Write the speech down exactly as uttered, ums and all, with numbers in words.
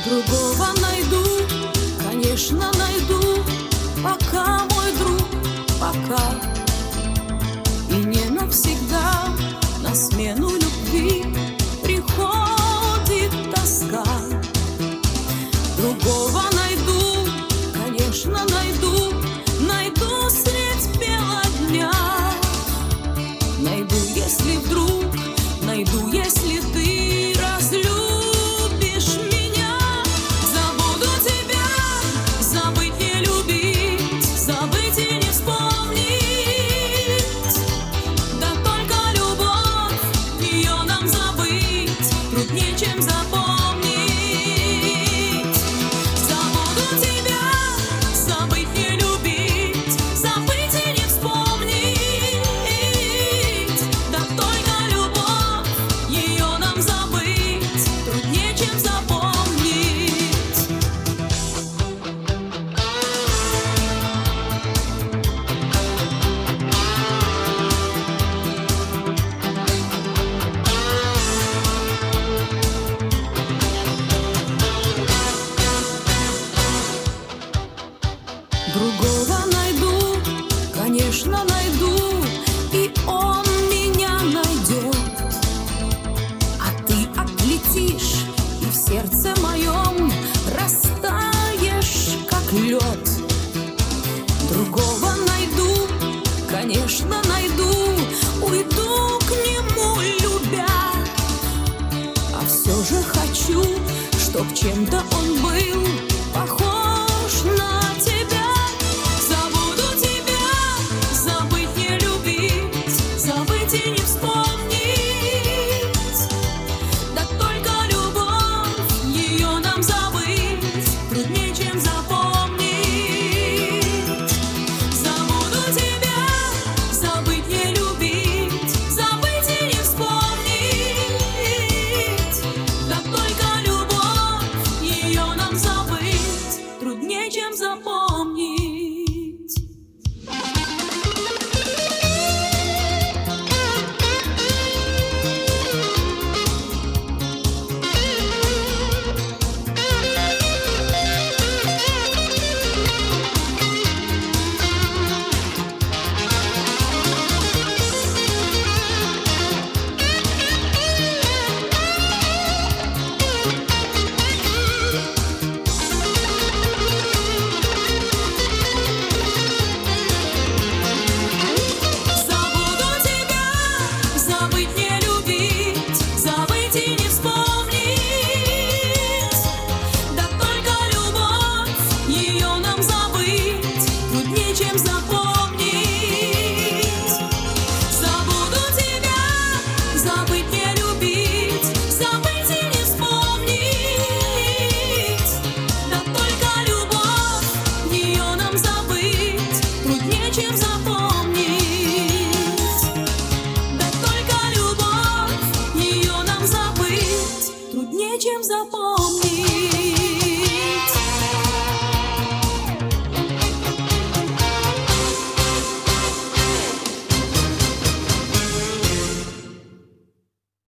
Другого найду, конечно, найду, пока, мой друг, пока. И не навсегда на смену любви приходит тоска. Другого найду, конечно, найду, найду средь бела дня. Найду, если вдруг, найду, если ты разлюбишь меня. Забуду тебя, забыть не любить, забыть и не вспомнить. Да только любовь, ее нам забыть труднее, чем запомнить. Забуду тебя, забыть не любить, забыть и не вспомнить. Да только любовь, ее нам забыть труднее, чем запомнить. Другого найду, конечно, найду, и он меня найдет. А ты отлетишь, и в сердце моем растаешь, как лед. Другого найду, конечно, найду, уйду к нему, любя. А все же хочу, чтоб чем-то он был похож на тебя. Забуду тебя, забыть не любить, забыть и не вспомнить. Да только любовь, ее нам забыть труднее, чем запомнить. Забуду тебя, забыть не любить, забыть и не вспомнить. Да только любовь, ее нам забыть труднее, чем запомнить. Забуду тебя, забыть не любить, забыть и не вспомнить. Да только любовь, ее нам забыть труднее, чем запомнить. Забуду тебя, забыть не любить, забыть и не вспомнить. Да только любовь, ее нам забыть труднее, чем запомнить. Да только любовь, ее нам забыть труднее, чем запомнить.